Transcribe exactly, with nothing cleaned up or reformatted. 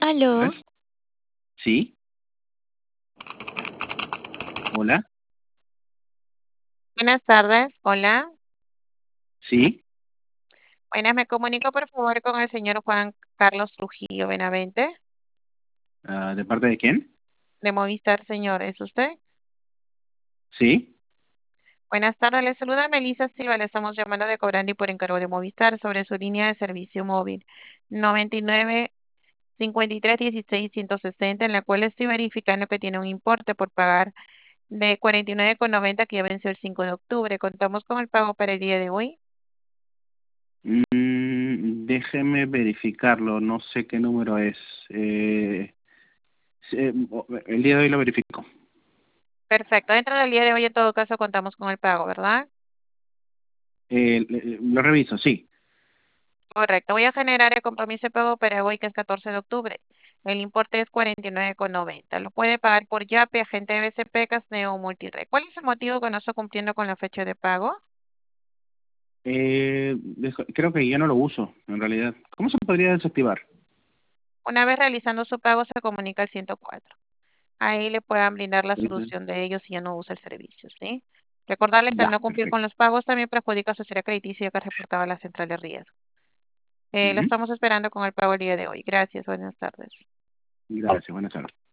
¿Ves? Aló, Sí, hola, buenas tardes. Hola. sí, Buenas, me comunico por favor con el señor Juan Carlos Trujillo Benavente, ah, ¿de parte de quién? de Movistar, señor. ¿Es usted? Sí, Buenas tardes, le saluda Melissa Silva. Le estamos llamando de Cobrandi por encargo de Movistar sobre su línea de servicio móvil noventa y nueve cincuenta y tres dieciséis ciento sesenta, en la cual estoy verificando que tiene un importe por pagar de cuarenta y nueve con noventa que ya venció el cinco de octubre. Contamos con el pago para el día de hoy. mm, déjeme verificarlo, no sé qué número es. Eh, se- o- el día de hoy lo verifico. Perfecto. Dentro del día de hoy, en todo caso, contamos con el pago, ¿verdad? Eh, le- lo reviso, sí. Correcto. Voy a generar el compromiso de pago para hoy, que es catorce de octubre. El importe es cuarenta y nueve con noventa. Lo puede pagar por Yape, agente de B C P, Casneo o Multired. ¿Cuál es el motivo que no está cumpliendo con la fecha de pago? Eh, dejo- creo que ya no lo uso, en realidad. ¿Cómo se podría desactivar? Una vez realizando su pago, se comunica al ciento cuatro. Ahí le puedan brindar la Ujú. solución de ellos si ya no usa el servicio, ¿sí? Recordarle que al Ya, no cumplir con perfecto. los pagos también perjudica su historia crediticia que reportaba a la central de riesgo. Eh, lo Ujú. estamos esperando con el pago el día de hoy. Gracias. Buenas tardes. Gracias, buenas tardes.